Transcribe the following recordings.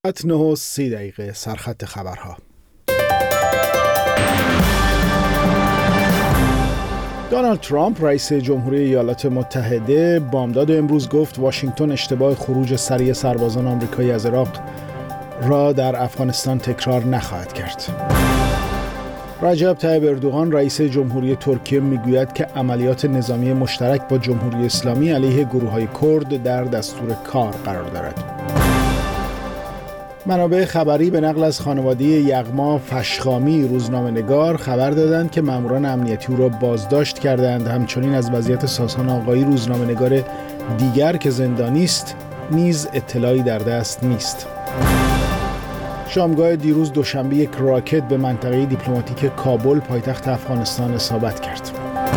9:30 سرخط خبرها. دونالد ترامپ رئیس جمهوری ایالات متحده بامداد امروز گفت واشنگتن اشتباه خروج سریع سربازان آمریکایی از عراق را در افغانستان تکرار نخواهد کرد. رجب طیب اردوغان رئیس جمهوری ترکیه میگوید که عملیات نظامی مشترک با جمهوری اسلامی علیه گروه‌های کرد در دستور کار قرار دارد. منابع خبری به نقل از خانواده یغما فشخامی روزنامه‌نگار خبر دادند که ماموران امنیتی او را بازداشت کردند. همچنین از وضعیت ساسان آقایی روزنامه‌نگار دیگر که زندانی است نیز اطلاعی در دست نیست. شامگاه دیروز دوشنبه یک راکت به منطقه دیپلماتیک کابل پایتخت افغانستان اصابت کرد.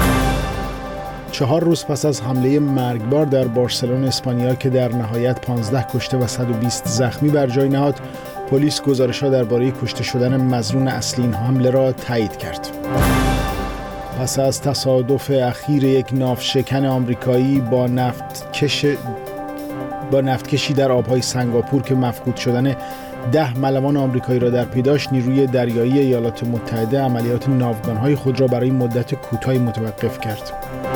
4 روز پس از حمله مرگبار در بارسلون اسپانیا که در نهایت 15 کشته و 120 زخمی بر جای نهاد، پلیس گزارش‌ها درباره کشته شدن مظنون اصلی این حمله را تایید کرد. پس از تصادف اخیر یک ناوشکن آمریکایی با نفتکشی در آبهای سنگاپور که مفقود شدن 10 ملوان آمریکایی را در پی داشت، نیروی دریایی ایالات متحده عملیات ناوگان‌های خود را برای مدت کوتاهی متوقف کرد.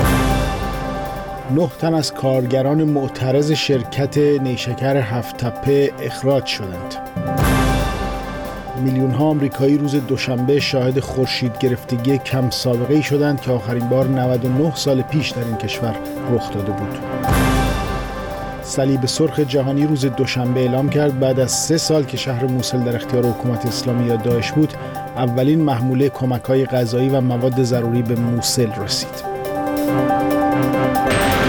9 تن از کارگران معترض شرکت نیشکر هفت‌تپه اخراج شدند. میلیون‌ها آمریکایی روز دوشنبه شاهد خورشید گرفتگی کم سابقه‌ای شدند که آخرین بار 99 سال پیش در این کشور رخ داده بود. صلیب سرخ جهانی روز دوشنبه اعلام کرد بعد از 3 سال که شهر موصل در اختیار حکومت اسلامی یا داعش بود، اولین محموله کمک‌های غذایی و مواد ضروری به موصل رسید.